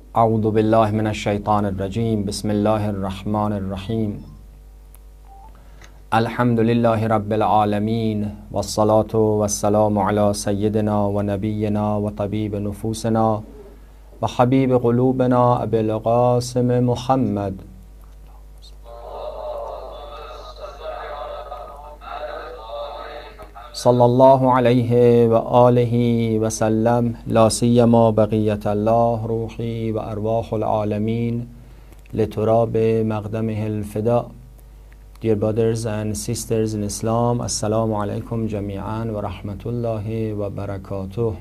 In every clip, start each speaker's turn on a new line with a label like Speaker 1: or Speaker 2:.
Speaker 1: اعوذ بالله من الشیطان الرجیم بسم الله الرحمن الرحیم الحمد لله رب العالمین والصلاة والسلام علی سیدنا و نبینا و طبیب نفوسنا و حبیب قلوبنا ابی القاسم محمد صلی الله علیه و آله و سلم لا سیما بقیت الله روحی و ارواح العالمین لتراب مقدمه الفدا. Dear brothers and sisters in Islam, Assalamu alaikum jami'an wa rahmatullahi wa barakatuh.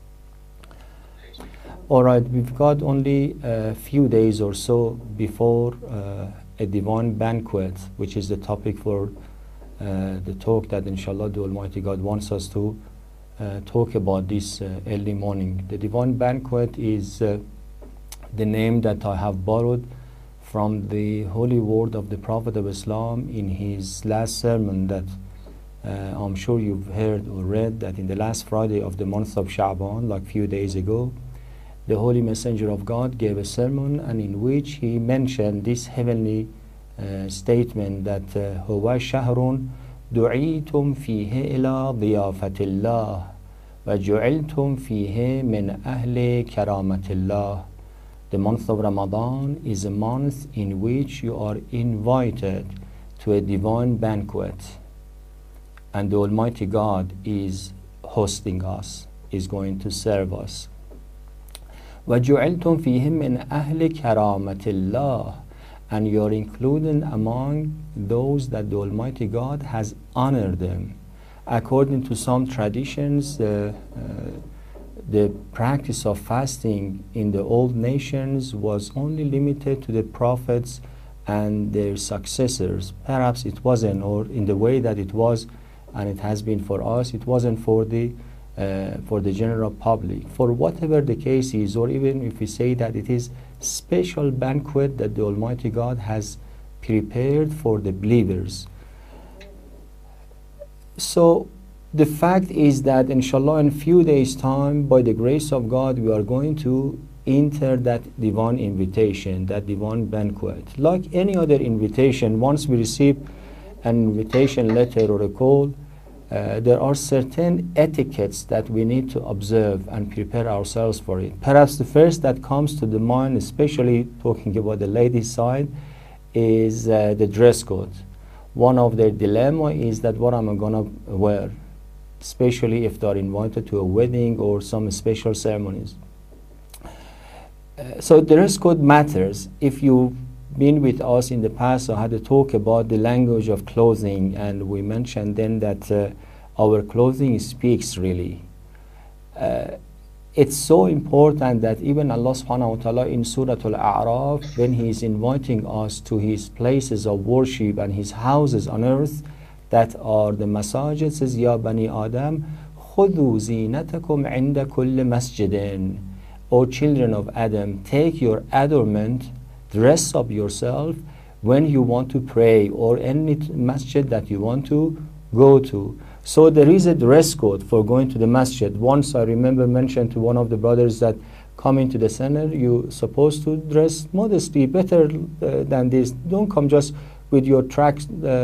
Speaker 1: Alright, we've got only a few days or so before a divine banquet, which is the topic for the talk that inshallah the Almighty God wants us to talk about this early morning. The divine banquet is the name that I have borrowed from the holy word of the Prophet of Islam in his last sermon that I'm sure you've heard or read, that in the last Friday of the month of Sha'ban, like few days ago, the Holy Messenger of God gave a sermon, and in which he mentioned this heavenly statement that هو شهر دعيتم فيه إلى ضيافة الله وجعلتم فيه من أهل كرامة الله. The month of Ramadan is a month in which you are invited to a divine banquet, and the Almighty God is hosting us, is going to serve us. وجعلتم فيه من أهل كرامة الله, and you are included among those that the Almighty God has honored them. According to some traditions, the practice of fasting in the old nations was only limited to the prophets and their successors. Perhaps it wasn't, or in the way that it was and it has been for us, it wasn't for the general public. For whatever the case is, or even if we say that it is special banquet that the Almighty God has prepared for the believers. So the fact is that inshallah in few days time, by the grace of God, we are going to enter that divine invitation, that divine banquet. Like any other invitation, once we receive an invitation letter or a call, there are certain etiquettes that we need to observe and prepare ourselves for it. Perhaps the first that comes to the mind, especially talking about the ladies' side, is the dress code. One of their dilemma is that what am I going to wear, especially if they are invited to a wedding or some special ceremonies. So dress code matters. If you've been with us in the past, I had a talk about the language of clothing, and we mentioned then that our clothing speaks really. It's so important that even Allah subhanahu wa ta'ala in Surah Al-A'raf, when He is inviting us to His places of worship and His houses on earth that are the masajid, says, Ya Bani Adam, خُذُوا زِينَتَكُمْ عِنْدَ كُلِّ مَسْجِدٍ. O children of Adam, take your adornment, dress up yourself when you want to pray or any masjid that you want to go to. So there is a dress code for going to the masjid. Once I remember mentioned to one of the brothers that coming to the center, you're supposed to dress modestly, better than this. Don't come just with your track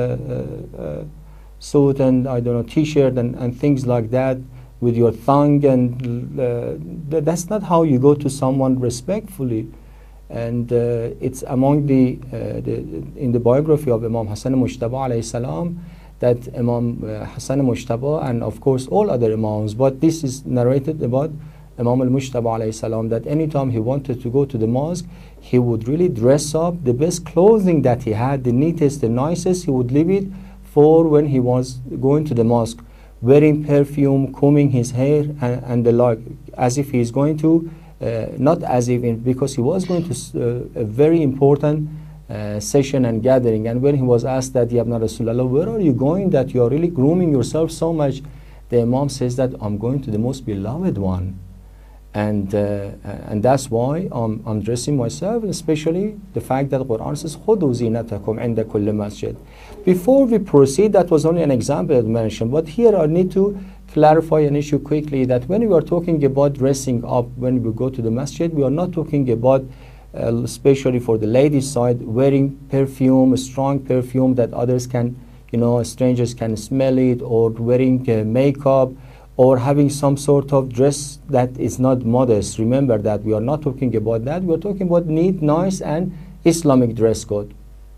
Speaker 1: suit and I don't know, t-shirt and things like that with your thong, and that's not how you go to someone respectfully. And it's among in the biography of Imam Hassan Mujtaba alayhi salam, that Imam Hassan Mujtaba, and of course all other Imams, but this is narrated about Imam al-Mujtaba alayhi salam, that anytime he wanted to go to the mosque, he would really dress up the best clothing that he had, the neatest, the nicest. He would leave it for when he was going to the mosque, wearing perfume, combing his hair and the like, as if he is going to, not as if, because he was going to a very important session and gathering. And when he was asked that, Ya Ibn Rasulullah, where are you going that you are really grooming yourself so much? The Imam says that I'm going to the most beloved one. And that's why I'm dressing myself, especially the fact that the Quran says, خُذُوا زِينَتَكُمْ عِنْدَ كُلِّ مَسْجِدٍ. Before we proceed, that was only an example I mentioned, but here I need to clarify an issue quickly, that when we are talking about dressing up when we go to the masjid, we are not talking about especially for the ladies side, wearing perfume, a strong perfume that others can, strangers can smell it, or wearing makeup, or having some sort of dress that is not modest. Remember that we are not talking about that. We are talking about neat, nice, and Islamic dress code.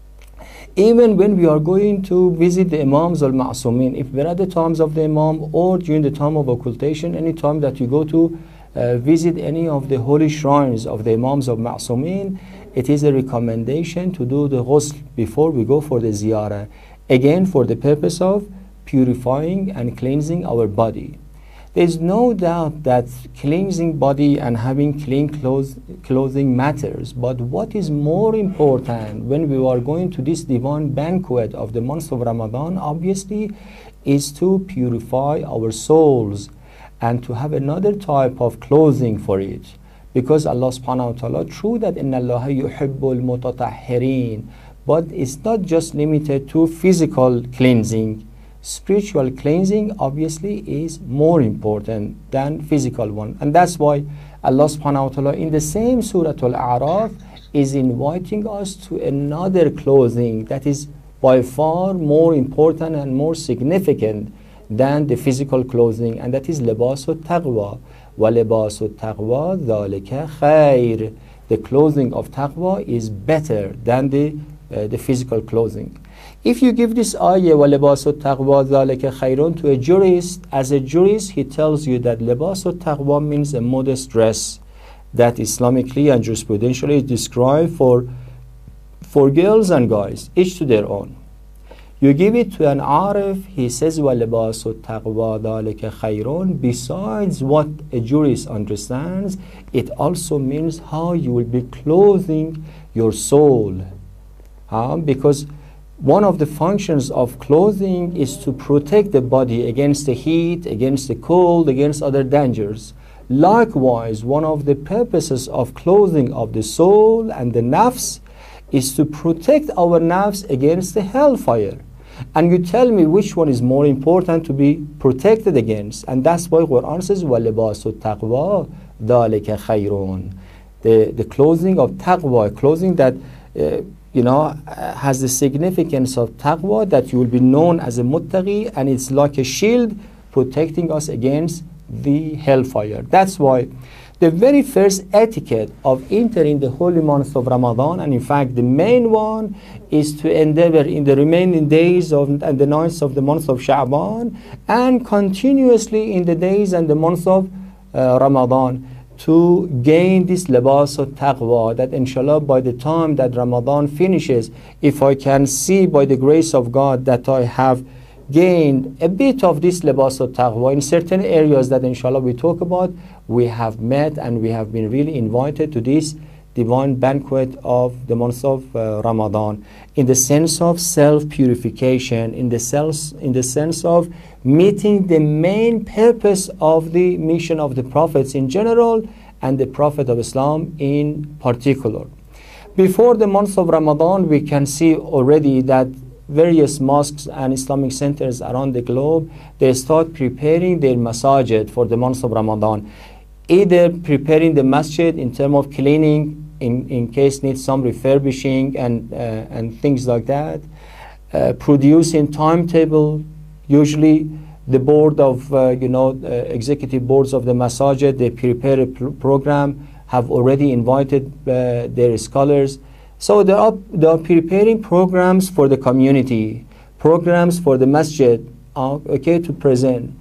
Speaker 1: Even when we are going to visit the Imams al-Ma'sumin, if we're at the times of the Imam or during the time of occultation, any time that you go to visit any of the holy shrines of the Imams of Ma'sumin, it is a recommendation to do the ghusl before we go for the ziyarah. Again, for the purpose of purifying and cleansing our body. There is no doubt that cleansing body and having clean clothing matters, but what is more important when we are going to this divine banquet of the month of Ramadan, obviously, is to purify our souls and to have another type of clothing for it. Because Allah subhanahu wa ta'ala, true that inna Allah yuhibbul mutatahhirin, but it's not just limited to physical cleansing. Spiritual cleansing obviously is more important than physical one, and that's why Allah subhanahu wa ta'ala in the same Surah Al-A'raf is inviting us to another clothing that is by far more important and more significant than the physical clothing, and that is libasul taqwa. Wa libasul taqwa dhalika khair. The clothing of taqwa is better than the physical clothing. If you give this ayah وَلِبَاسُ التَّقْوَى ذَلِكَ خَيْرٌ to a jurist, as a jurist he tells you that لِبَاسُ التَّقْوَى means a modest dress that Islamically and jurisprudentially is described for girls and guys, each to their own. You give it to an Arif, he says وَلِبَاسُ التَّقْوَى ذَلِكَ خَيْرٌ. Besides what a jurist understands, it also means how you will be clothing your soul. Because one of the functions of clothing is to protect the body against the heat, against the cold, against other dangers. Likewise, one of the purposes of clothing of the soul and the nafs is to protect our nafs against the hellfire. And you tell me which one is more important to be protected against. And that's why Quran says, وَلِبَاسُ التَّقْوَى ذَلِكَ خَيْرٌ. The clothing of taqwa, clothing that has the significance of taqwa, that you will be known as a muttaqi, and it's like a shield protecting us against the hellfire. That's why the very first etiquette of entering the holy month of Ramadan, and in fact the main one, is to endeavor in the remaining days and the nights of the month of Sha'ban, and continuously in the days and the month of Ramadan, to gain this libas of taqwa, that inshallah by the time that Ramadan finishes, if I can see by the grace of God that I have gained a bit of this libas of taqwa in certain areas that inshallah we talk about, we have met and we have been really invited to this divine banquet of the month of Ramadan, in the sense of self-purification, in the sense of meeting the main purpose of the mission of the prophets in general and the Prophet of Islam in particular. Before the month of Ramadan, we can see already that various mosques and Islamic centers around the globe, they start preparing their masajid for the month of Ramadan, either preparing the masjid in terms of cleaning, in case needs some refurbishing and things like that, producing timetable. Usually the board of executive boards of the masajid, they prepare a program, have already invited their scholars. So they are preparing programs for the community, programs for the masjid, to present.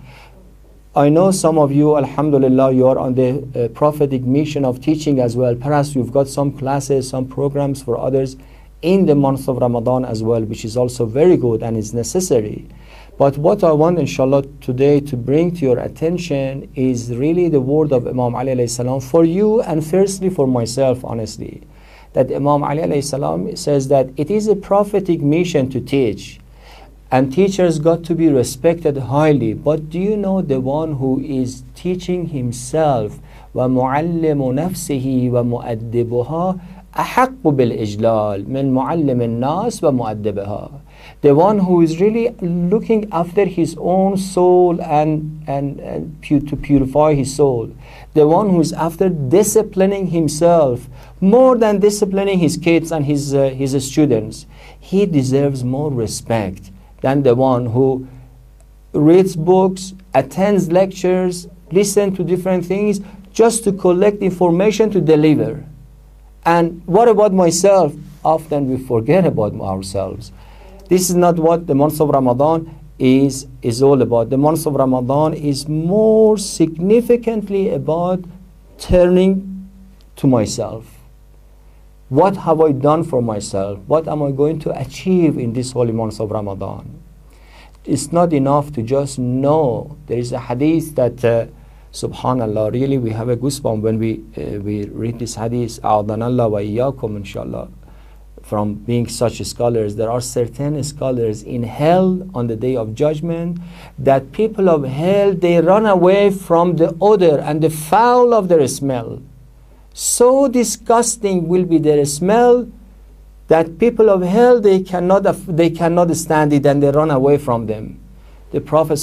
Speaker 1: I know some of you, alhamdulillah, you are on the prophetic mission of teaching as well. Perhaps you've got some classes, some programs for others in the month of Ramadan as well, which is also very good and is necessary. But what I want, inshallah, today to bring to your attention is really the word of Imam Ali alayhi salam for you, and firstly for myself, honestly. That Imam Ali alayhi salam says that it is a prophetic mission to teach, and teachers got to be respected highly. But do you know the one who is teaching himself, وَمُعَلِّمُ نَفْسِهِ وَمُؤَدِّبُهَا أَحَقُّ بِالْإِجْلَالِ مِنْ مُعَلِّمِ النَّاسِ وَمُؤَدِّبِهَا. the one who is really looking after his own soul and to purify his soul, the one who is after disciplining himself more than disciplining his kids and his students. He deserves more respect than the one who reads books, attends lectures, listens to different things just to collect information to deliver. And what about myself? Often we forget about ourselves. This is not what the month of Ramadan is all about. The month of Ramadan is more significantly about turning to myself. What have I done for myself? What am I going to achieve in this holy month of Ramadan? It's not enough to just know. There is a hadith that, subhanallah, really we have a goosebump when we read this hadith. A'adhanallah wa iyyakum, inshallah. From being such scholars, there are certain scholars in hell on the day of judgment that people of hell, they run away from the odor and the foul of their smell. So disgusting will be their smell that people of hell, they cannot stand it and they run away from them. The Prophet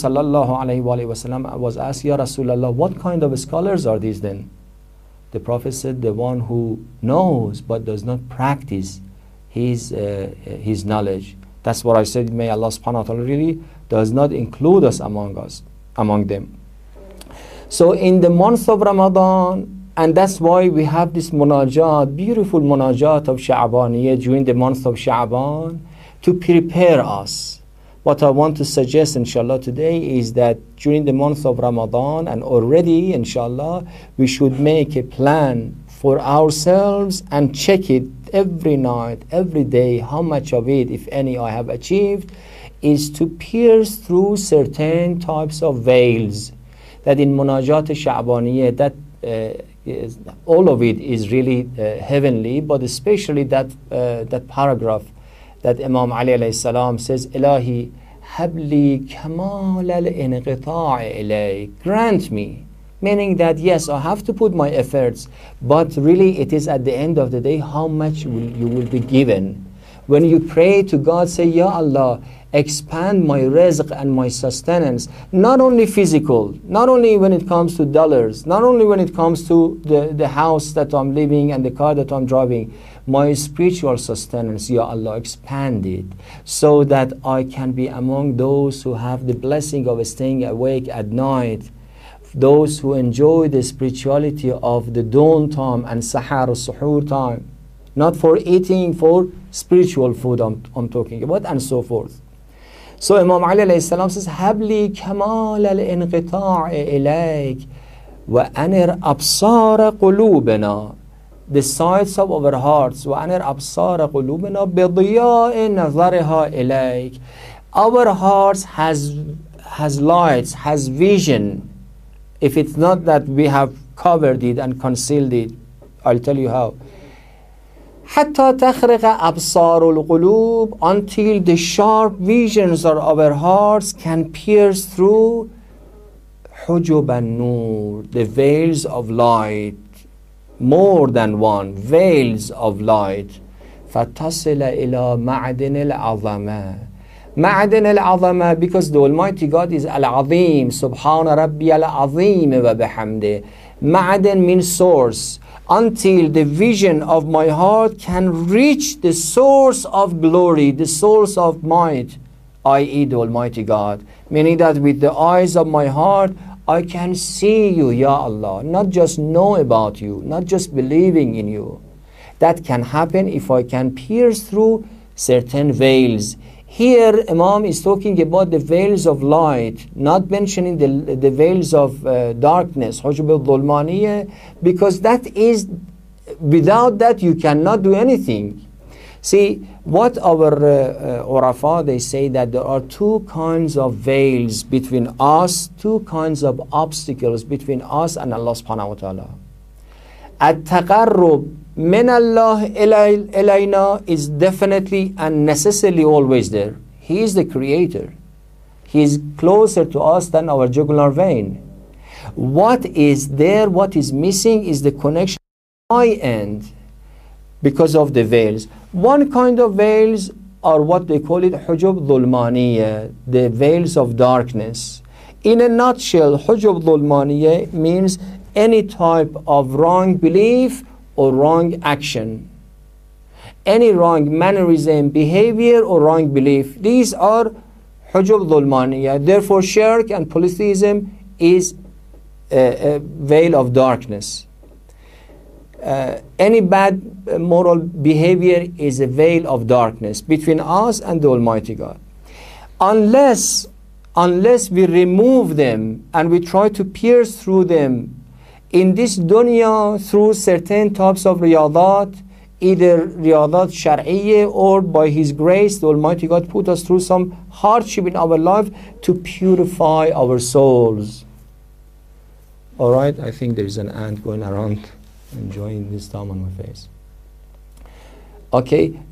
Speaker 1: ﷺ was asked, Ya Rasulullah, what kind of scholars are these then? The Prophet said, the one who knows but does not practice his knowledge. That's what I said. May Allah subhanahu wa ta'ala really does not include us among them. So in the month of Ramadan, and that's why we have this munajat, beautiful munajat of Sha'baniyah during the month of Sha'ban to prepare us. What I want to suggest inshallah today is that during the month of Ramadan and already inshallah we should make a plan for ourselves and check it every night, every day, how much of it, if any, I have achieved, is to pierce through certain types of veils that in Munajat Sha'baniyah, that all of it is really heavenly, but especially that paragraph that Imam Ali alayhi salam says, Ilahi habli kamal al-inqita' ilayk, grant me. Meaning that yes, I have to put my efforts, but really it is at the end of the day how much you will be given. When you pray to God, say, Ya Allah, expand my rizq and my sustenance, not only physical, not only when it comes to dollars, not only when it comes to the house that I'm living and the car that I'm driving, my spiritual sustenance, Ya Allah, expand it so that I can be among those who have the blessing of staying awake at night, those who enjoy the spirituality of the dawn time and sahar, suhoor time, not for eating, for spiritual food I'm talking about, and so forth. So Imam Ali alayhi salam says, Habli kamal al-inqita' ilayk wa anir absara qulubana, the sights of our hearts, wa anir absara qulubana bi diya'i nazariha ilayk. Our hearts has lights, has vision. If it's not that we have covered it and concealed it, I'll tell you how. حتى تخرق أبصار القلوب, until the sharp visions of our hearts can pierce through حجب النور, the veils of light, more than one, veils of light. فتصل إلى معدن العظمة. Ma'adan al-azama, because the Almighty God is al-azim, subhana rabbi al-azim wa bihamdi. Ma'adan means source. Until the vision of my heart can reach the source of glory, the source of might, i.e. the Almighty God. Meaning that with the eyes of my heart, I can see you, Ya Allah. Not just know about you, not just believing in you. That can happen if I can pierce through certain veils. Here, Imam is talking about the veils of light, not mentioning the veils of darkness, hujub al-dhulmaniyah, because that is, without that you cannot do anything. See, what our Urafa, they say that there are two kinds of veils between us, two kinds of obstacles between us and Allah subhanahu wa ta'ala. At-taqarrub min Allah ilayna is definitely and necessarily always there. He is the creator. He is closer to us than our jugular vein. What is there, what is missing is the connection at my end because of the veils. One kind of veils are what they call it hujub dhulmaniya, the veils of darkness. In a nutshell, hujub dhulmaniya means any type of wrong belief or wrong action. Any wrong mannerism, behavior or wrong belief. These are hujub dhulmaniya. Therefore, shirk and polytheism is a veil of darkness. Any bad moral behavior is a veil of darkness between us and the Almighty God. Unless we remove them and we try to pierce through them in this dunya through certain types of riyadat, either riyadat shar'iyya or by His grace, the Almighty God put us through some hardship in our life to purify our souls. Alright, I think there is an ant going around enjoying this time on my face. Okay,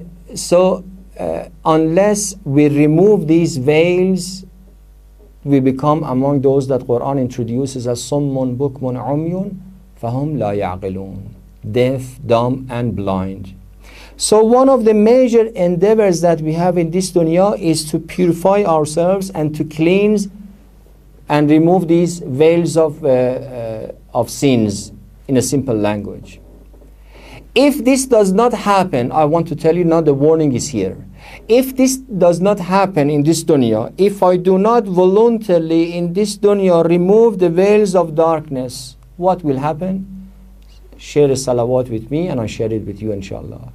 Speaker 1: unless we remove these veils, we become among those that Quran introduces as summun bukmun umyun fahum la ya'qilun, deaf, dumb and blind. So one of the major endeavors that we have in this dunya is to purify ourselves and to cleanse and remove these veils of sins, in a simple language. If this does not happen, I want to tell you now, the warning is here. If this does not happen in this dunya, if I do not voluntarily in this dunya remove the veils of darkness, what will happen? Share a salawat with me and I share it with you, inshallah.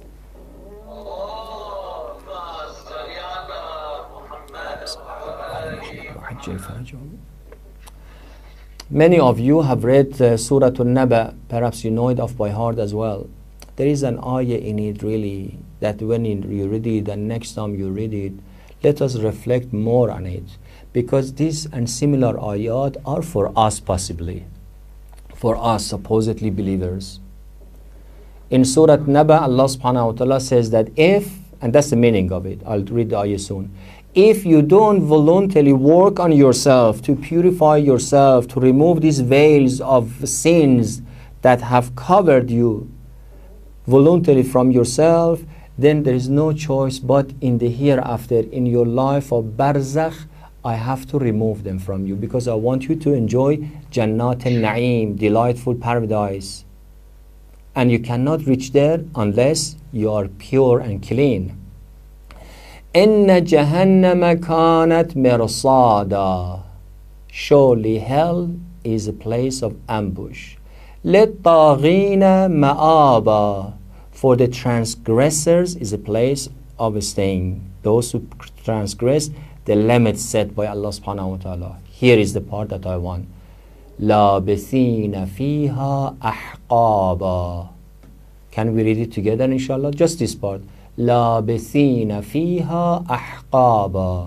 Speaker 1: Many of you have read Surah An-Naba, perhaps you know it off by heart as well. There is an ayah in it really that when you read it and next time you read it, let us reflect more on it, because these and similar ayat are for us possibly, for us supposedly believers. In Surah An-Naba, Allah subhanahu wa ta'ala says that if, and that's the meaning of it, I'll read the ayah soon, if you don't voluntarily work on yourself to purify yourself, to remove these veils of sins that have covered you voluntarily from yourself, then there is no choice but in the hereafter, in your life of barzakh, I have to remove them from you, because I want you to enjoy Jannat al-Na'im, delightful paradise. And you cannot reach there unless you are pure and clean. Inna jahannama kanat mirsada. Surely hell is a place of ambush. Lit-taghina ma'aba. For the transgressors is a place of staying. Those who transgress the limits set by Allah subhanahu wa ta'ala. Here is the part that I want. Labithina fiha ahqaba. Can we read it together, inshallah? Just this part. لابثين فيها أحقابا.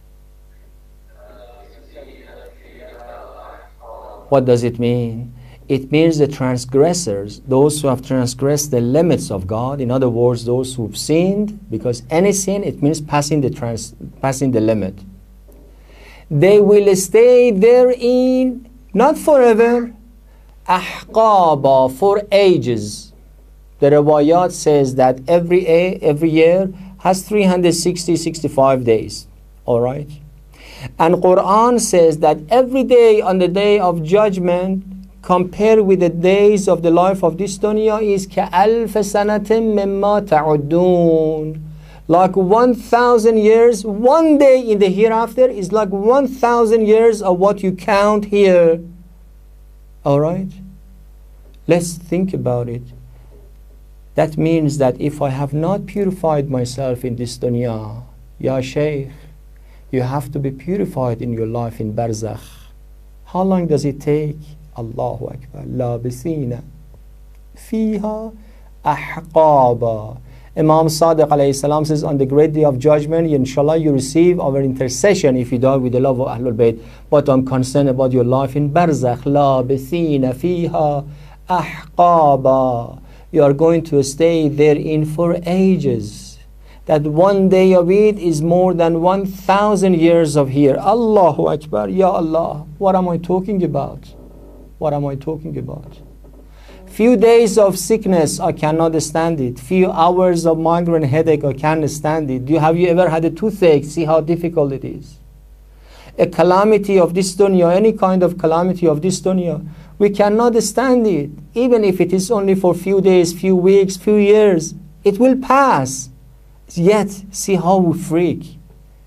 Speaker 1: What does it mean? It means the transgressors, those who have transgressed the limits of God. In other words, those who've sinned, because any sin, it means passing the limit. They will stay therein, not forever, أحقابا, for ages. The Riwayat says that every year has 365 days. Alright? And Quran says that every day on the day of judgment, compared with the days of the life of this dunya, is كَأَلْفَ سَنَةٍ مِمَّا تَعُدُّونَ. Like 1,000 years, one day in the hereafter is like 1,000 years of what you count here. Alright? Let's think about it. That means that if I have not purified myself in this dunya, Ya Shaykh, you have to be purified in your life in barzakh. How long does it take? Allahu Akbar. Labisina fiha ahqaba. Imam Sadiq alayhi salam says, on the great day of judgment, inshallah, you receive our intercession if you die with the love of Ahlul Bayt. But I'm concerned about your life in barzakh. Labisina fiha ahqaba. You are going to stay therein for ages. That one day of it is more than 1,000 years of here. Allahu Akbar. Ya Allah. What am I talking about? What am I talking about? Few days of sickness, I cannot stand it. Few hours of migraine headache, I can't stand it. Have you ever had a toothache? See how difficult it is. A calamity of this dunya, any kind of calamity of this dunya, we cannot stand it. Even if it is only for few days, few weeks, few years, it will pass. Yet, see how we freak.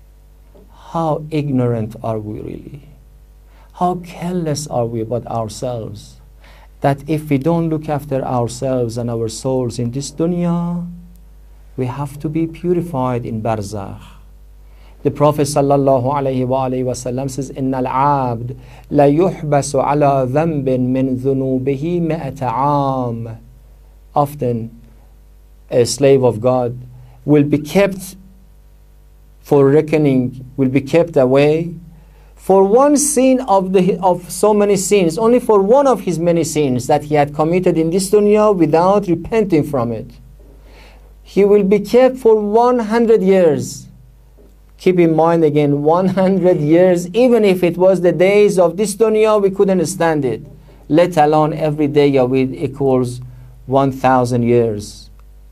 Speaker 1: How ignorant are we really? How careless are we about ourselves? That if we don't look after ourselves and our souls in this dunya, we have to be purified in barzakh. The Prophet sallallahu alayhi wa sallam says, إِنَّ الْعَابْدِ لَيُحْبَسُ عَلَى ذَنْبٍ مِّن ذُنُوبِهِ مِئَةَ عَامٍ. Often, a slave of God will be kept for reckoning, will be kept away for one sin of so many sins, only for one of his many sins that he had committed in this dunya without repenting from it. He will be kept for 100 years. Keep in mind again, 100 years, even if it was the days of this dunya, we couldn't stand it. Let alone every day of it equals 1,000 years.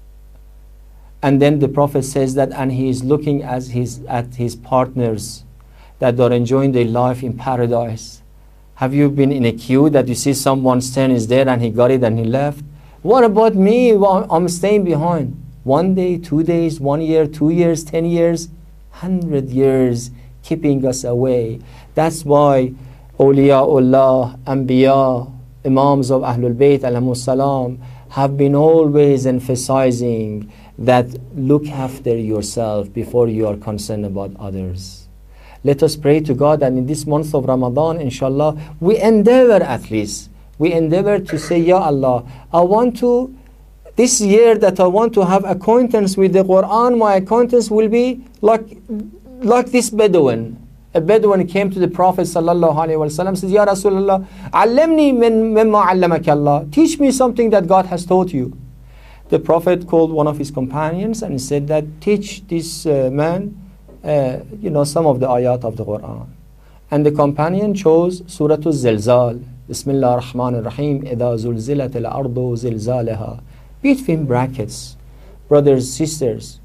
Speaker 1: And then the Prophet says that, and he is looking at his partners that are enjoying their life in paradise. Have you been in a queue that you see someone's turn is there and he got it and he left? What about me? I'm staying behind. 1 day, 2 days, 1 year, 2 years, 10 years, 100 years keeping us away. That's why awliyaullah, anbiya, imams of Ahlul Bayt alayhimus salam have been always emphasizing that look after yourself before you are concerned about others. Let us pray to God that in this month of Ramadan, inshallah, we endeavor at least. We endeavor to say, Ya Allah, this year that I want to have acquaintance with the Quran, my acquaintance will be like this Bedouin. A Bedouin came to the Prophet sallallahu alaihi wasallam, says, Ya Rasulullah, allimni mimma allamaka Allah. Teach me something that God has taught you. The Prophet called one of his companions and said that teach this man some of the ayat of the Quran. And the companion chose Surah Al-Zilzal. Bismillah ar-Rahman ar-Rahim. إِذَا زُلْزِلَتِ الْأَرْضُ زِلْزَالَهَا. Between brackets, brothers, sisters,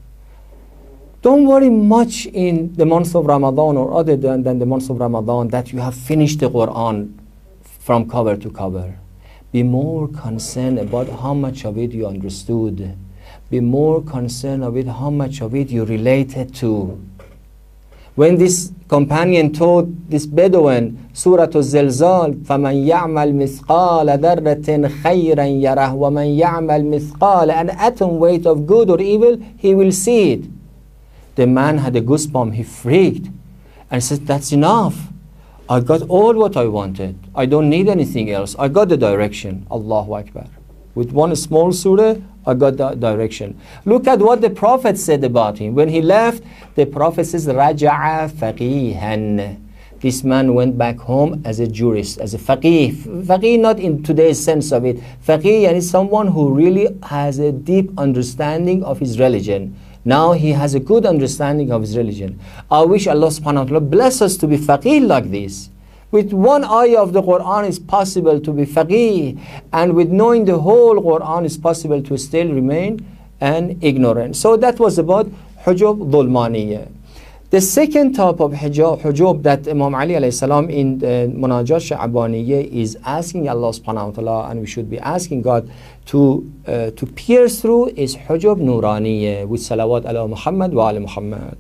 Speaker 1: don't worry much in the month of Ramadan or other than the month of Ramadan that you have finished the Quran from cover to cover. Be more concerned about how much of it you understood. Be more concerned with how much of it you related to. When this companion taught this Bedouin Surah Al-Zilzal, فَمَنْ يَعْمَلْ مِثْقَالَ ذَرَّةٍ خَيْرًا يَرَهُ وَمَنْ يَعْمَلْ مِثْقَالَ, an atom weight of good or evil, he will see it. The man had a goosebump, he freaked and said, that's enough. I got all what I wanted. I don't need anything else. I got the direction. Allahu Akbar. With one small surah, I got the direction. Look at what the Prophet said about him. When he left, the Prophet says, رَجَعَ فَقِيهًا. This man went back home as a jurist, as a faqih. Faqih not in today's sense of it. Faqih is someone who really has a deep understanding of his religion. Now he has a good understanding of his religion. I wish Allah subhanahu wa ta'ala bless us to be faqih like this. With one ayah of the Quran is possible to be faqih, and with knowing the whole Quran is possible to still remain an ignorant. So that was about hujub dhulmaniyya. The second type of hujub that Imam Ali alayhi salam in Munajat Sha'baniyya is asking Allah subhanahu wa ta'ala, and we should be asking God to pierce through, is hujub nuraniyya with salawat ala Muhammad wa ala Muhammad.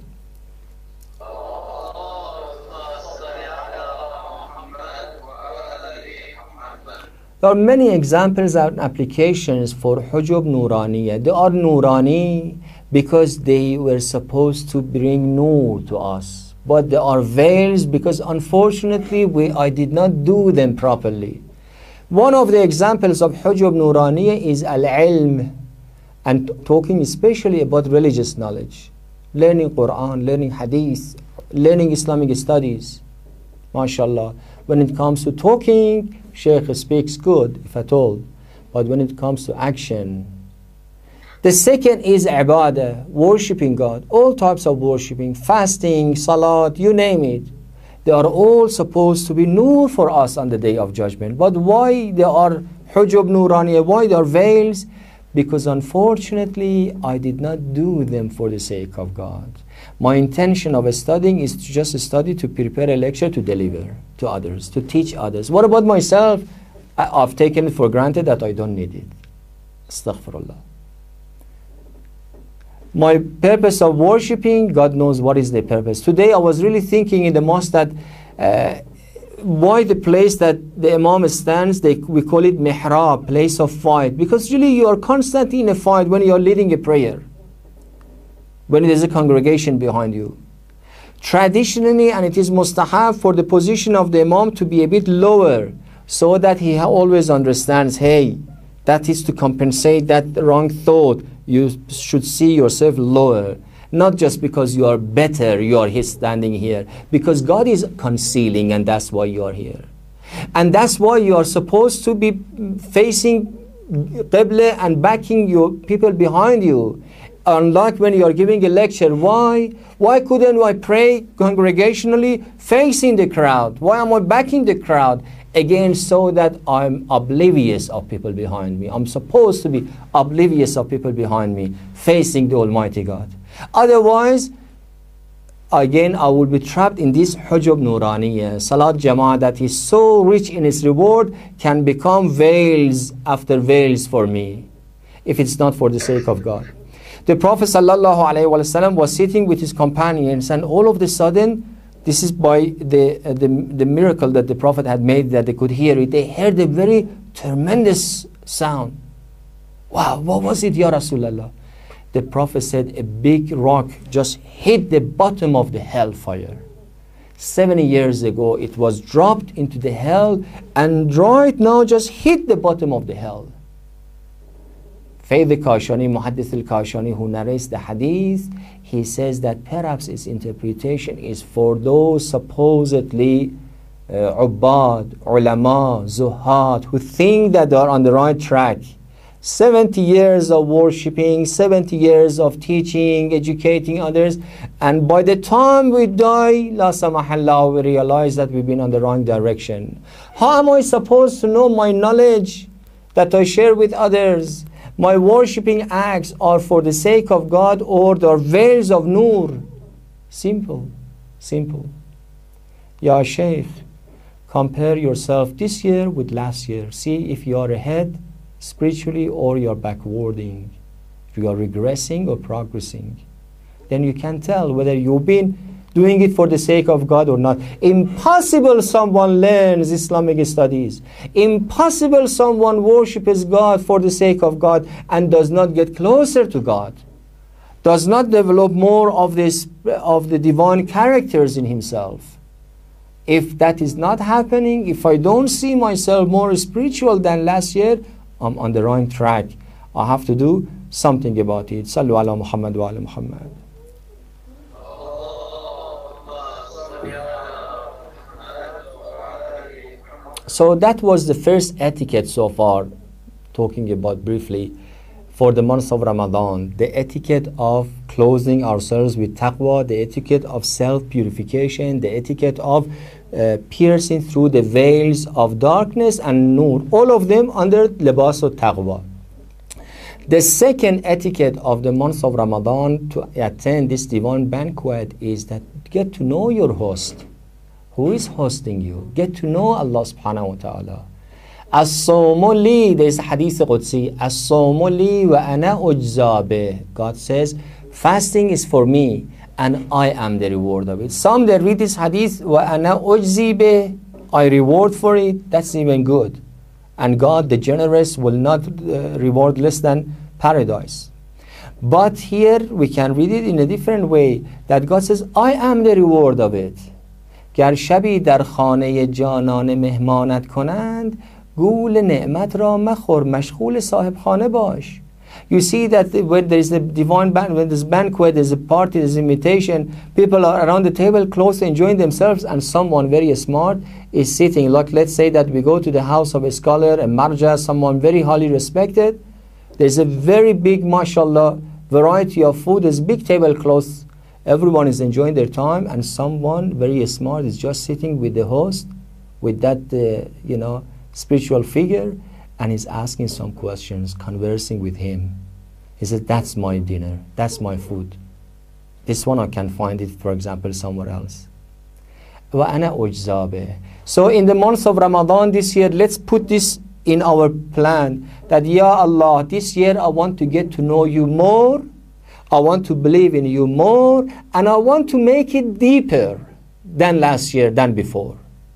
Speaker 1: There are many examples and applications for hujub nuraniyya. They are nurani because they were supposed to bring nur to us. But they are veils because unfortunately I did not do them properly. One of the examples of hujub nuraniyya is al-ilm, and talking especially about religious knowledge. Learning Quran, learning hadith, learning Islamic studies. MashaAllah. When it comes to talking, Shaykh speaks good, if at all. But when it comes to action. The second is ibadah, worshipping God. All types of worshipping, fasting, salat, you name it. They are all supposed to be nur for us on the Day of Judgment. But why they are hujub nuraniya. Why there are veils? Because unfortunately I did not do them for the sake of God. My intention of studying is to just study to prepare a lecture to deliver to others, to teach others. What about myself? I've taken it for granted that I don't need it. Astaghfirullah. My purpose of worshipping, God knows what is the purpose. Today I was really thinking in the mosque that why the place that the Imam stands, we call it mihrab, place of fight. Because really you are constantly in a fight when you are leading a prayer, when there is a congregation behind you. Traditionally, and it is mustahab for the position of the Imam to be a bit lower, so that he always understands, hey, that is to compensate that wrong thought. You should see yourself lower. Not just because you are better, you are standing here. Because God is concealing, and that's why you are here. And that's why you are supposed to be facing Qibla and backing your people behind you. Unlike when you are giving a lecture. Why? Why couldn't I pray congregationally facing the crowd? Why am I backing the crowd? Again, so that I'm oblivious of people behind me. I'm supposed to be oblivious of people behind me, facing the Almighty God. Otherwise, again, I will be trapped in this hujub nuraniya. Salat Jama'ah that is so rich in its reward can become veils after veils for me, if it's not for the sake of God. The Prophet ﷺ was sitting with his companions, and all of a sudden, this is by the miracle that the Prophet had made, that they could hear it. They heard a very tremendous sound. Wow, what was it, Ya Rasulallah? The Prophet said a big rock just hit the bottom of the hellfire. 70 years ago it was dropped into the hell, and right now just hit the bottom of the hell. Fayd al-Kashani, Muhaddith al-Kashani, who narrates the hadith, he says that perhaps its interpretation is for those supposedly ubbad, ulama, zuhat, who think that they are on the right track. 70 years of worshipping, 70 years of teaching, educating others, and by the time we die, la samahallah, we realize that we've been on the wrong direction. How am I supposed to know my knowledge that I share with others? My worshipping acts are for the sake of God, or they are veils of nur? Simple, simple. Ya Shaykh, compare yourself this year with last year. See if you are ahead spiritually or you are backwarding, if you are regressing or progressing. Then you can tell whether you've been doing it for the sake of God or not. Impossible someone learns Islamic studies. Impossible someone worships God for the sake of God and does not get closer to God, does not develop more of the divine characters in himself. If that is not happening, if I don't see myself more spiritual than last year, I'm on the wrong track. I have to do something about it. Sallu ala Muhammad wa ala Muhammad. So that was the first etiquette so far, talking about briefly for the month of Ramadan. The etiquette of clothing ourselves with taqwa, the etiquette of self-purification, the etiquette of piercing through the veils of darkness and nur, all of them under libas al-taqwa. The second etiquette of the month of Ramadan to attend this divine banquet is that get to know your host. Who is hosting you? Get to know Allah subhanahu wa ta'ala. As-sawmu li, there is a hadith Qudsi, As-sawmu li wa ana ujza bih. God says, fasting is for me and I am the reward of it. Some they read this hadith, wa ana ujzi bih, I reward for it. That's even good. And God, the generous, will not reward less than paradise. But here we can read it in a different way, that God says, I am the reward of it. گر شبی در خانه جانان مهمانت کنند گول نعمت را مخور مشغول صاحب خانه باش. You see that when there is a divine when there's banquet, there's a party, there's invitation, people are around the table close enjoying themselves, and someone very smart is sitting. Like let's say that we go to the house of a scholar, a marja, someone very highly respected. There's a very big, mashallah, variety of food. There's big tablecloths. Everyone is enjoying their time, and someone very smart is just sitting with the host, with that spiritual figure, and he's asking some questions, conversing with him. He said, that's my dinner, that's my food. This one I can find it, for example, somewhere else. وَأَنَا أُجْزَى بِهِ. So in the month of Ramadan this year, let's put this in our plan, that Ya Allah, this year I want to get to know you more, I want to believe in you more, and I want to make it deeper than last year, than before.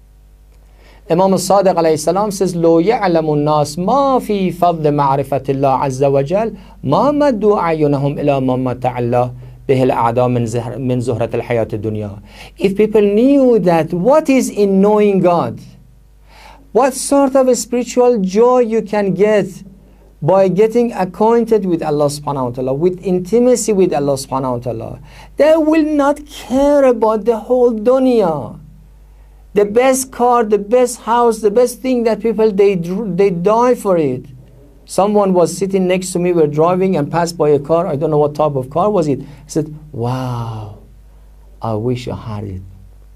Speaker 1: Imam al-Sadiq alayhi salam says, لو يعلم الناس ما في فضل معرفة الله عز وجل ما مدوا أعينهم إلى ما متع الله به الأعداء من زهرة الحياة الدنيا. If people knew that what is in knowing God, what sort of a spiritual joy you can get by getting acquainted with Allah subhanahu wa ta'ala, with intimacy with Allah subhanahu wa ta'ala, they will not care about the whole dunya. The best car, the best house, the best thing that people, they die for it. Someone was sitting next to me, we were driving and passed by a car, I don't know what type of car was it. He said, wow, I wish I had it.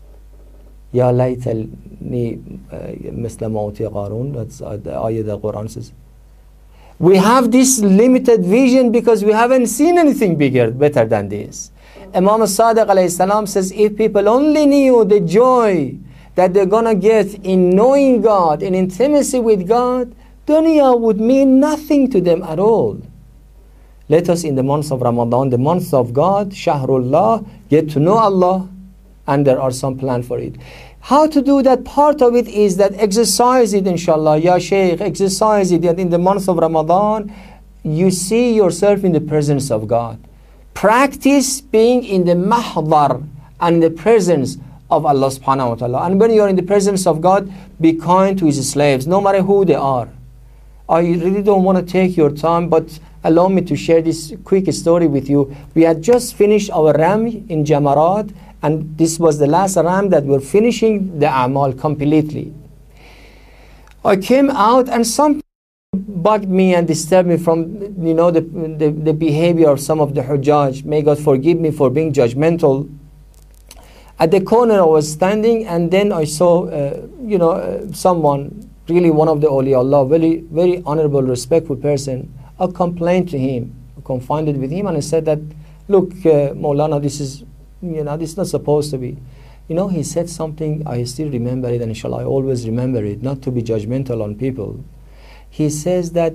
Speaker 1: Ya laytani misla ma utiya Qarun. That's the ayah that the Quran says. We have this limited vision because we haven't seen anything better than this. Imam al-Sadiq alayhi salam says, if people only knew the joy that they're gonna get in knowing God, in intimacy with God, dunya would mean nothing to them at all. Let us in the month of Ramadan, the month of God, Shahrullah, get to know Allah, and there are some plan for it. How to do that? Part of it is that exercise it, inshallah. Ya Shaykh, exercise it, that in the month of Ramadan, you see yourself in the presence of God. Practice being in the mahdar and the presence of Allah subhanahu wa ta'ala. And when you are in the presence of God, be kind to His slaves, no matter who they are. I really don't want to take your time, but allow me to share this quick story with you. We had just finished our Ram in Jamarat, and this was the last Ram that we're finishing the Amal completely. I came out and some bugged me and disturbed me from, you know, the behavior of some of the Hujjaj. May God forgive me for being judgmental. At the corner I was standing, and then I saw, someone, really one of the awliya, very, very honorable, respectful person. I complained to him, I confided with him, and I said that, look, Maulana, this is not supposed to be. He said something, I still remember it, and inshallah I always remember it, not to be judgmental on people. He says that,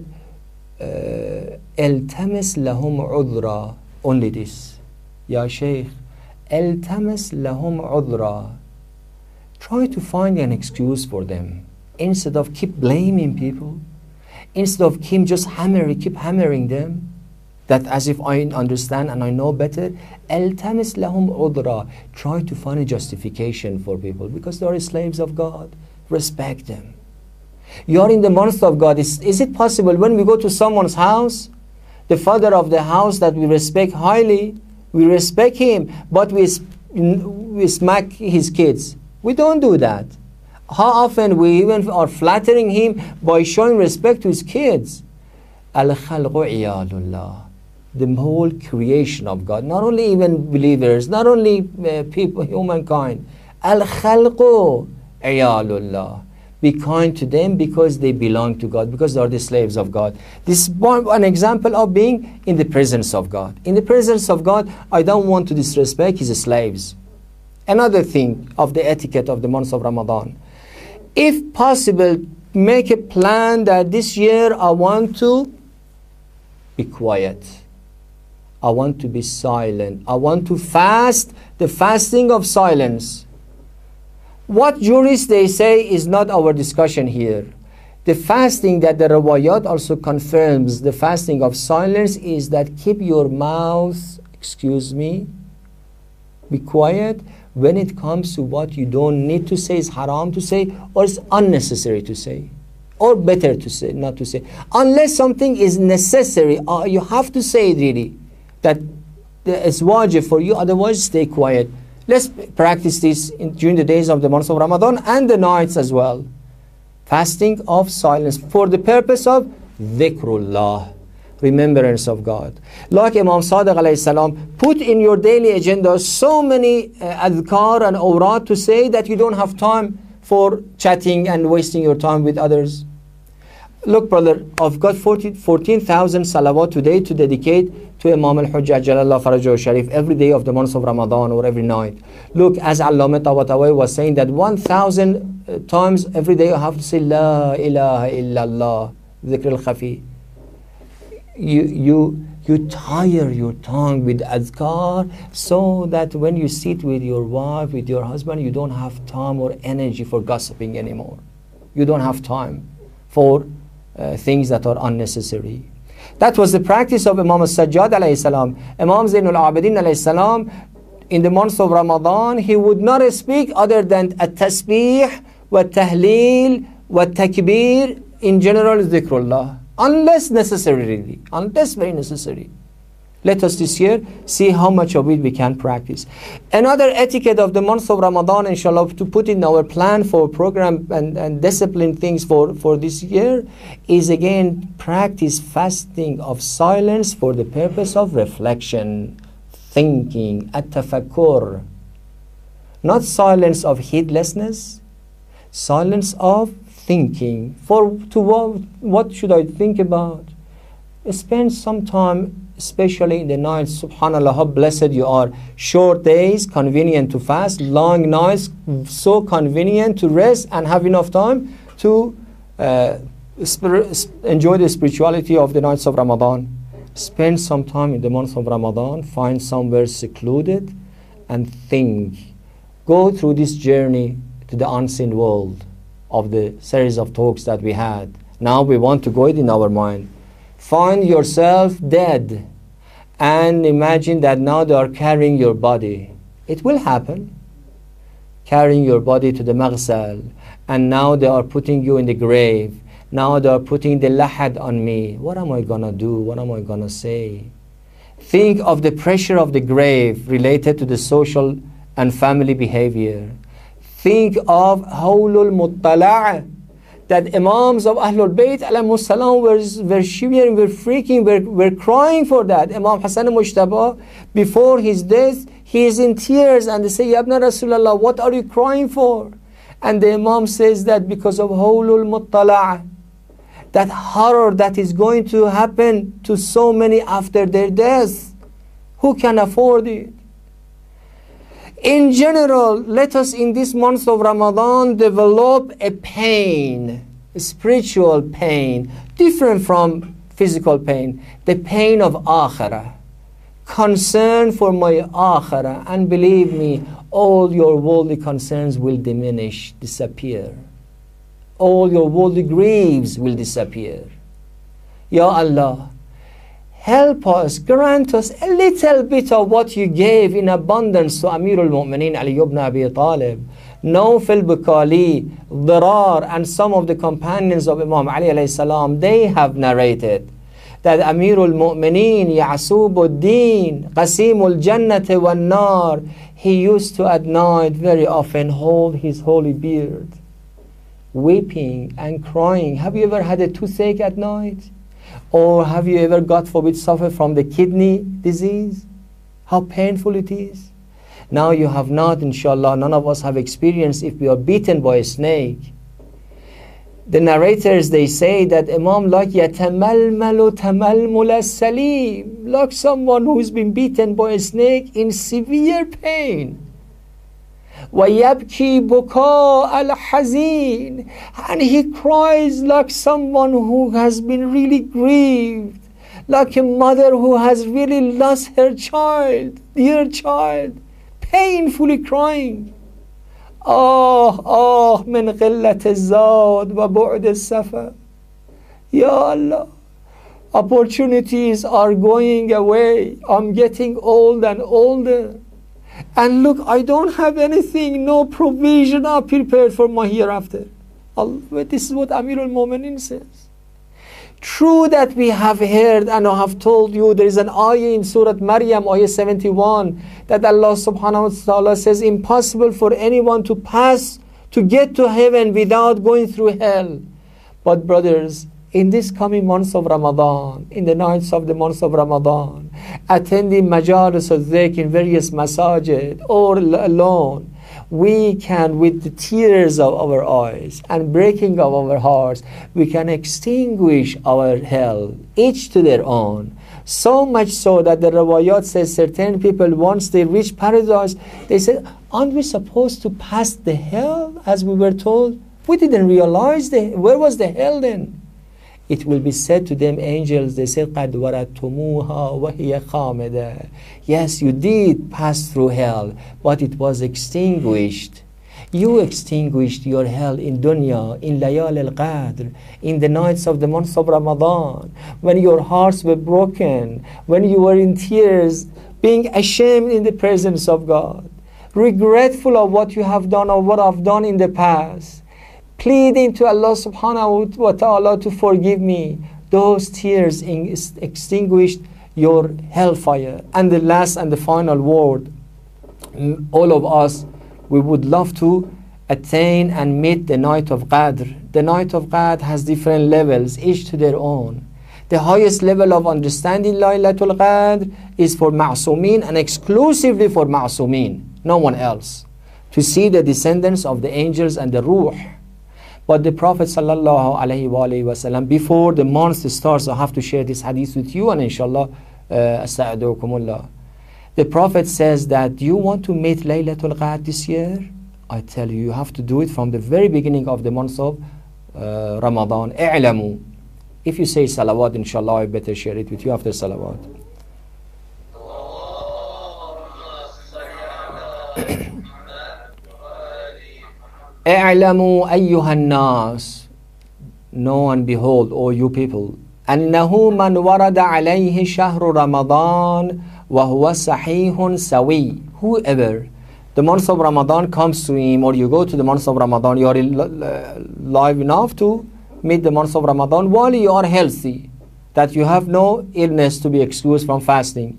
Speaker 1: التمس لهم عذرا, only this. Ya Shaykh, التمس لهم عذرا. Try to find an excuse for them. Instead of keep blaming people, instead of keep hammering them, that as if I understand and I know better, التمس لهم عذرا. Try to find a justification for people, because they are slaves of God. Respect them. You are in the month of God. Is it possible when we go to someone's house, the father of the house that we respect highly, we respect him, but we smack his kids? We don't do that. How often we even are flattering him by showing respect to his kids? Al-khalqu iyalullah. The whole creation of God, not only even believers, not only people, humankind. Al-khalqu iyalullah. Be kind to them because they belong to God, because they are the slaves of God. This is an example of being in the presence of God. In the presence of God, I don't want to disrespect His slaves. Another thing of the etiquette of the month of Ramadan. If possible, make a plan that this year I want to be quiet. I want to be silent. I want to fast, the fasting of silence. What jurists they say is not our discussion here. The fasting that the Rawayat also confirms, the fasting of silence, is that keep your mouth, be quiet when it comes to what you don't need to say, is haram to say, or is unnecessary to say, or better to say, not to say. Unless something is necessary, you have to say it really, that it's wajib for you, otherwise stay quiet. Let's practice this during the days of the month of Ramadan and the nights as well. Fasting of silence for the purpose of dhikrullah, remembrance of God. Like Imam Sadiq alayhi salam, put in your daily agenda so many adhkar and awrat to say that you don't have time for chatting and wasting your time with others. Look, brother, I've got 14,000 salawat today to dedicate to Imam al-Hujjah Jalallah Farajahu Sharif every day of the month of Ramadan or every night. Look, as Allama Tabatawi was saying, that 1,000 times every day I have to say La ilaha illallah, dhikr al-khafi. You tire your tongue with adhkar, so that when you sit with your wife, with your husband, you don't have time or energy for gossiping anymore. You don't have time for things that are unnecessary. That was the practice of Imam al-Sajjad alayhi salam. Imam Zainul Abidin alayhi salam, in the month of Ramadan, he would not speak other than at-tasbih, wa-tahleel, wa-takbir, in general dhikrullah, unless necessarily, unless very necessary. Let us this year see how much of it we can practice. Another etiquette of the month of Ramadan, inshallah, to put in our plan for program and discipline things for this year, is again practice fasting of silence for the purpose of reflection, thinking, at-tafakkur. Not silence of heedlessness, silence of thinking. What should I think about? Spend some time, especially in the nights. Subhanallah, how blessed you are. Short days, convenient to fast. Long nights, so convenient to rest and have enough time to enjoy the spirituality of the nights of Ramadan. Spend some time in the month of Ramadan. Find somewhere secluded and think. Go through this journey to the unseen world of the series of talks that we had. Now we want to go it in our mind. Find yourself dead and imagine that now they are carrying your body. It will happen. Carrying your body to the maghsal, and now they are putting you in the grave. Now they are putting the lahad on me. What am I gonna do? What am I gonna say? Think of the pressure of the grave related to the social and family behavior. Think of hawlul muttala', that Imams of Ahlul Bayt alayhimus salam were shivering, were freaking, were crying for that. Imam Hassan Mujtaba, before his death, he is in tears, and they say, Yabna Rasulullah, what are you crying for? And the Imam says that because of hawlul muttala', that horror that is going to happen to so many after their death. Who can afford it? In general, let us in this month of Ramadan develop a pain, a spiritual pain, different from physical pain, the pain of akhirah, concern for my akhirah, and believe me, all your worldly concerns will diminish, disappear. All your worldly griefs will disappear. Ya Allah, help us, grant us a little bit of what you gave in abundance to Amirul Mu'mineen Ali ibn Abi Talib, Nawfal Bukali, Dirar, and some of the companions of Imam Ali alayhi salam. They have narrated that Amirul Mu'mineen, Ya'subuddin, Qasimul Jannati wan Nar, he used to at night very often hold his holy beard, weeping and crying. Have you ever had a toothache at night? Or have you ever, God forbid, suffered from the kidney disease? How painful it is. Now you have not, inshallah, none of us have experienced if we are bitten by a snake. The narrators, they say that Imam like yatamalmalu tamalmul as-salim, like someone who's been beaten by a snake in severe pain. وَيَبْكِي بُكَاءَ الْحَزِينِ, and he cries like someone who has been really grieved, like a mother who has really lost her child, dear child, painfully crying. من قلة الزاد وبعد السفر. Ya Allah, opportunities are going away. I'm getting old and older. And look, I don't have anything, no provision are prepared for my hereafter. This is what Amirul Mu'mineen says. True that we have heard and I have told you, there is an ayah in Surah Maryam, ayah 71, that Allah subhanahu wa ta'ala says, impossible for anyone to pass, to get to heaven without going through hell. But brothers, in this coming months of Ramadan, in the nights of the months of Ramadan, attending majalis al-dhikr in various masajid or alone, we can, with the tears of our eyes and breaking of our hearts, we can extinguish our hell, each to their own. So much so that the Rawayat says certain people, once they reach paradise, they say, aren't we supposed to pass the hell as we were told? We didn't realize where was the hell then? It will be said to them, angels, they say, قَدْ وَرَدْتُمُوهَا وَهِيَ خَامِدَةٌ. Yes, you did pass through hell, but it was extinguished. You extinguished your hell in dunya, in layal al-qadr, in the nights of the months of Ramadan, when your hearts were broken, when you were in tears, being ashamed in the presence of God, regretful of what you have done or what I've done in the past, pleading to Allah subhanahu wa ta'ala to forgive me. Those tears extinguished your hellfire. And the last and the final word, all of us, we would love to attain and meet the night of Qadr. The night of Qadr has different levels, each to their own. The highest level of understanding Laylatul Qadr is for Ma'sumin and exclusively for Ma'sumin, no one else, to see the descendants of the angels and the Ruh. But the Prophet sallallahu alaihi wasallam, before the month starts, I have to share this hadith with you, and inshallah, asta'adukumullah. The Prophet says that, do you want to meet Laylatul Qadr this year? I tell you, you have to do it from the very beginning of the month of Ramadan. I'lamu. If you say salawat, inshallah, I better share it with you after salawat. اعلموا أيها الناس, know and behold, O you people, أنه من ورد عليه شهر رمضان وهو صحيح سوي. Whoever the month of Ramadan comes to him, or you go to the month of Ramadan, you are live enough to meet the month of Ramadan while you are healthy, that you have no illness to be excused from fasting.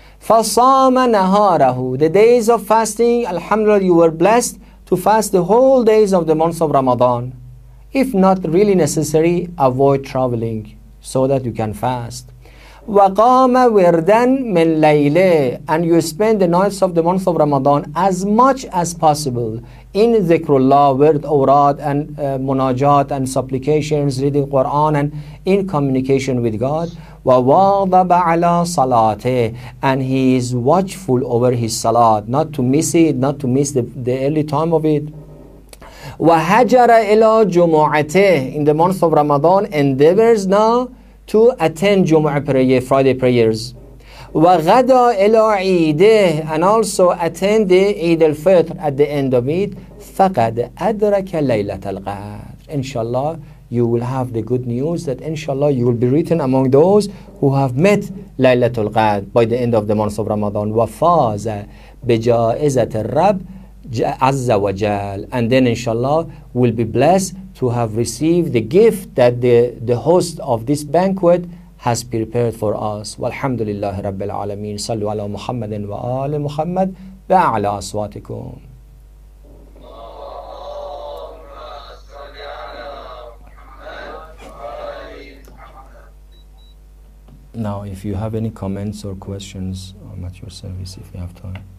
Speaker 1: فصام نهاره, the days of fasting, alhamdulillah, you were blessed to fast the whole days of the month of Ramadan. If not really necessary, avoid traveling so that you can fast. وَقَامَ وِرْدًا مِنْ لَيْلِ, and you spend the nights of the month of Ramadan as much as possible in dhikrullah, wird, awrad, and munajat, and supplications, reading Quran, and in communication with God. وَوَاظَبَ عَلَى صَلَاتِهِ, and he is watchful over his salat, not to miss it, not to miss the early time of it. وَهَجَرَ إِلَى جُمُعَتِهِ, in the month of Ramadan, endeavors now to attend Jumu'ah prayer, Friday prayers. وَغَدَى إِلَى عِيدِهِ, and also attend the Eid al-Fitr at the end of it. فَقَدْ أَدْرَكَ لَيْلَةَ الْقَدْرِ, inshallah, you will have the good news that inshallah you will be written among those who have met Laylatul Qadr by the end of the month of Ramadan. وَفَازَ بِجَائِزَةِ الرَّبِّ عَزَّ وَجَلَ, and then inshallah will be blessed to have received the gift that the host of this banquet has prepared for us. Walhamdulillahi Rabbil Alameen. Sallu ala Muhammadin wa ali Muhammad wa ala aswatikum. Now, if you have any comments or questions, I'm at your service if you have time.